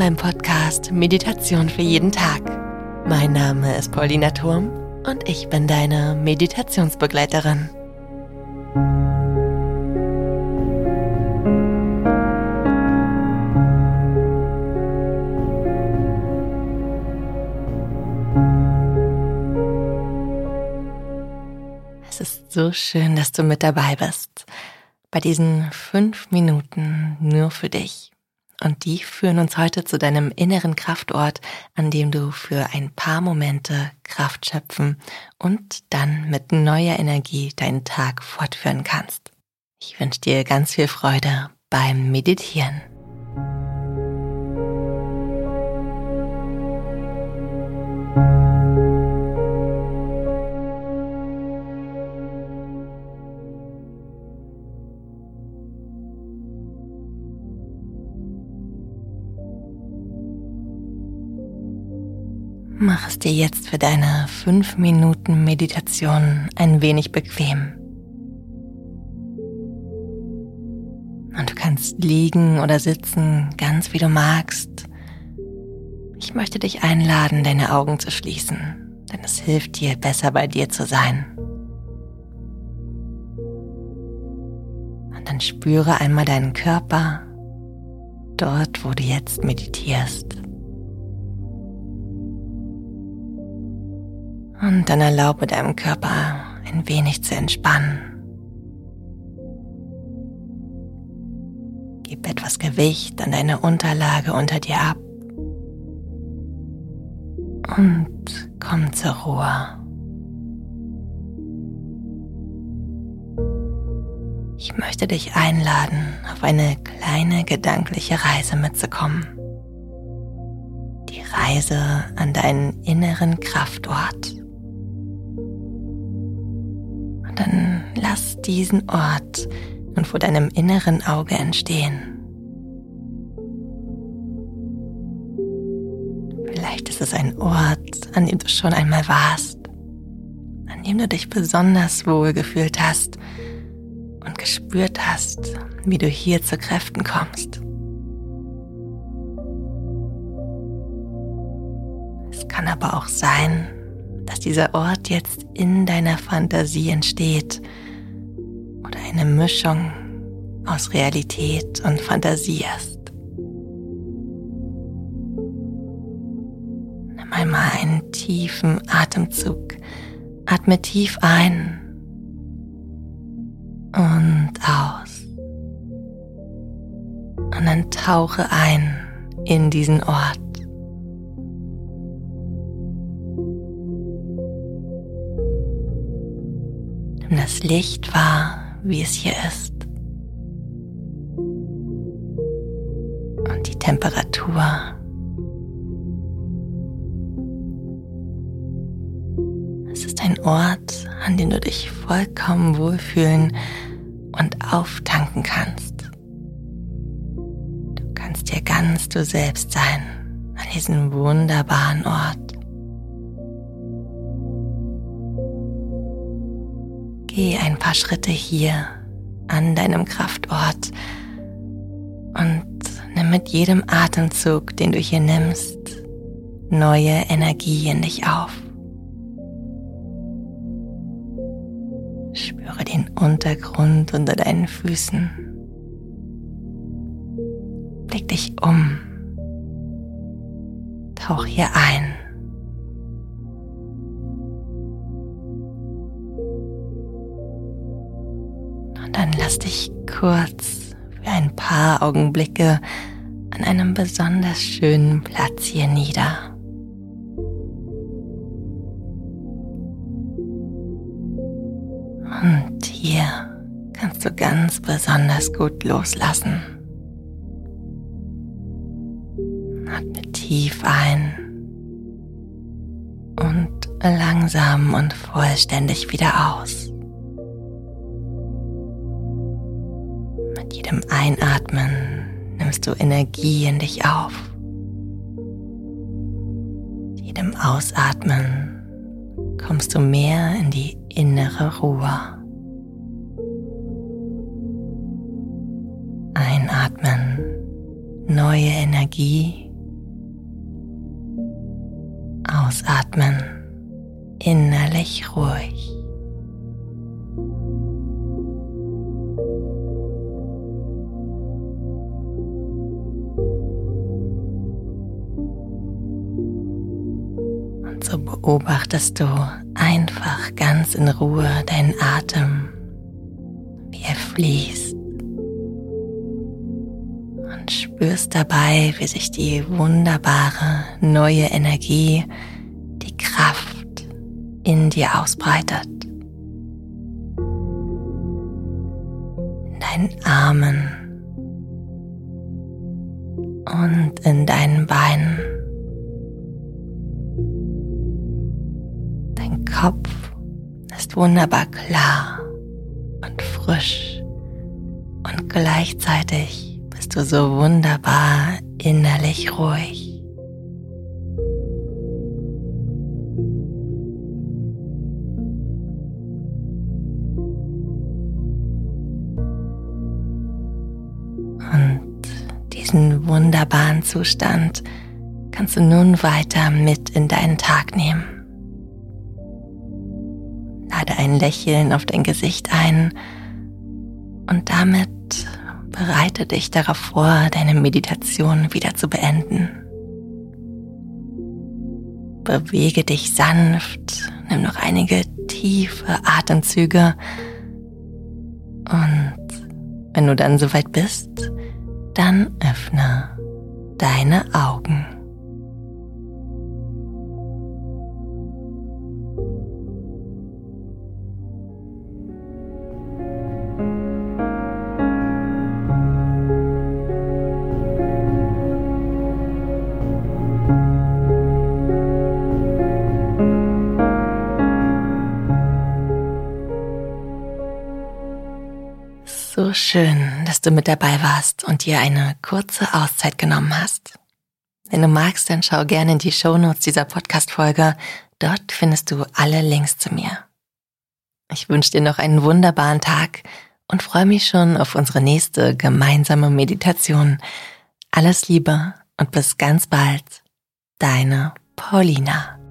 beim Podcast Meditation für jeden Tag. Mein Name ist Paulina Thurm und ich bin deine Meditationsbegleiterin. Es ist so schön, dass du mit dabei bist. Bei diesen 5 Minuten nur für dich. Und die führen uns heute zu deinem inneren Kraftort, an dem du für ein paar Momente Kraft schöpfen und dann mit neuer Energie deinen Tag fortführen kannst. Ich wünsche dir ganz viel Freude beim Meditieren. Mach es dir jetzt für deine 5 Minuten Meditation ein wenig bequem. Und du kannst liegen oder sitzen, ganz wie du magst. Ich möchte dich einladen, deine Augen zu schließen, denn es hilft dir, besser bei dir zu sein. Und dann spüre einmal deinen Körper, dort, wo du jetzt meditierst. Und dann erlaube deinem Körper ein wenig zu entspannen. Gib etwas Gewicht an deine Unterlage unter dir ab und komm zur Ruhe. Ich möchte dich einladen, auf eine kleine gedankliche Reise mitzukommen. Die Reise an deinen inneren Kraftort. Dann lass diesen Ort nun vor deinem inneren Auge entstehen. Vielleicht ist es ein Ort, an dem du schon einmal warst, an dem du dich besonders wohl gefühlt hast und gespürt hast, wie du hier zu Kräften kommst. Es kann aber auch sein, dass dieser Ort jetzt in deiner Fantasie entsteht oder eine Mischung aus Realität und Fantasie ist. Nimm einmal einen tiefen Atemzug, atme tief ein und aus und dann tauche ein in diesen Ort. Nimm das Licht wahr, wie es hier ist. Und die Temperatur. Es ist ein Ort, an dem du dich vollkommen wohlfühlen und auftanken kannst. Du kannst hier ganz du selbst sein, an diesem wunderbaren Ort. Geh ein paar Schritte hier an deinem Kraftort und nimm mit jedem Atemzug, den du hier nimmst, neue Energie in dich auf. Spüre den Untergrund unter deinen Füßen. Blick dich um. Tauch hier ein. Dann lass dich kurz für ein paar Augenblicke an einem besonders schönen Platz hier nieder. Und hier kannst du ganz besonders gut loslassen. Atme tief ein und langsam und vollständig wieder aus. Mit jedem Einatmen nimmst du Energie in dich auf. Mit jedem Ausatmen kommst du mehr in die innere Ruhe. Einatmen, neue Energie Ausatmen innerlich ruhig. Und so beobachtest du einfach ganz in Ruhe deinen Atem, wie er fließt. Und spürst dabei, wie sich die wunderbare neue Energie, die Kraft in dir ausbreitet. In deinen Armen und in deinen Beinen. Dein Kopf ist wunderbar klar und frisch und gleichzeitig bist du so wunderbar innerlich ruhig. Und diesen wunderbaren Zustand kannst du nun weiter mit in deinen Tag nehmen. Lade ein Lächeln auf dein Gesicht ein und damit bereite dich darauf vor, deine Meditation wieder zu beenden. Bewege dich sanft, nimm noch einige tiefe Atemzüge und wenn du dann soweit bist, dann öffne deine Augen. So schön, dass du mit dabei warst und dir eine kurze Auszeit genommen hast. Wenn du magst, dann schau gerne in die Shownotes dieser Podcast-Folge. Dort findest du alle Links zu mir. Ich wünsche dir noch einen wunderbaren Tag und freue mich schon auf unsere nächste gemeinsame Meditation. Alles Liebe und bis ganz bald. Deine Paulina.